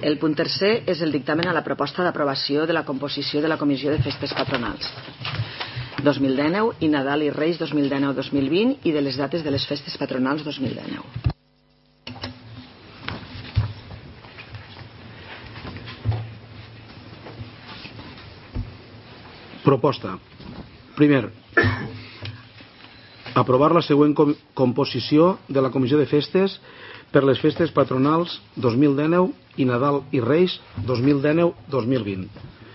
El punt tercer és el dictamen a la proposta d'aprovació de la composició de la Comissió de Festes Patronals 2019 i Nadal i Reis 2019-2020 i de les dates de les festes patronals 2019. Proposta. Primer, aprovar la següent composició de la Comissió de Festes per les festes patronals 2019 i Nadal i Reis 2019-2020.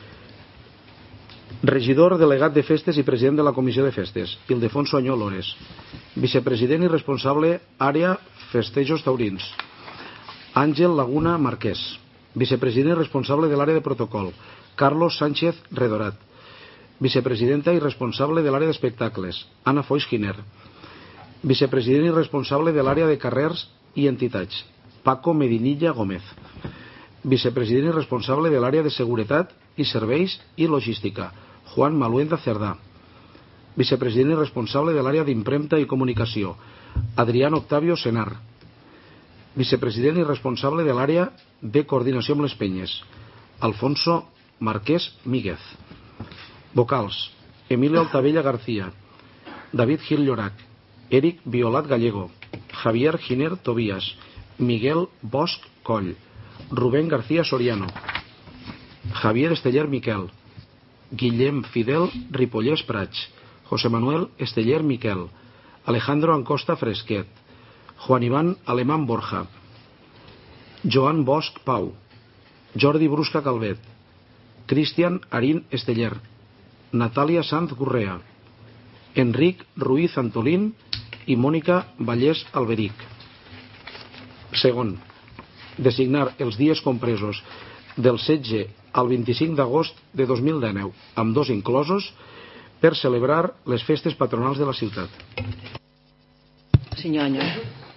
Regidor delegat de festes i president de la Comissió de Festes, Ildefonso Añó Lores. Vicepresident i responsable àrea festejos taurins, Àngel Laguna Marquès. Vicepresident i responsable de l'àrea de protocol, Carlos Sánchez Redorat. Vicepresidenta i responsable de l'àrea d'espectacles, Ana Foix Giner. Vicepresident i responsable de l'àrea de carrers i entitats, Paco Medinilla Gómez. Vicepresident i responsable de l'àrea de seguretat i serveis i logística, Juan Maluenda Cerdà. Vicepresident i responsable de l'àrea d'impremta i comunicació, Adrián Octavio Senar. Vicepresident i responsable de l'àrea de coordinació amb les penyes, Alfonso Marquès Míguez. Vocals, Emilio Altavella García, David Gil Llorac, Eric Violat Gallego, Javier Giner Tobías, Miguel Bosch Coll, Rubén García Soriano, Javier Esteller Miquel, Guillem Fidel Ripollès Prats, José Manuel Esteller Miquel, Alejandro Ancosta Fresquet, Juan Iván Alemán Borja, Joan Bosch Pau, Jordi Brusca Calvet, Cristian Arín Esteller, Natàlia Sanz Gurrea, Enric Ruiz Antolín i Mònica Vallès Alberic. Segon, designar els dies compresos del 16 al 25 d'agost de 2019, amb dos inclosos, per celebrar les festes patronals de la ciutat. Senyor Añó.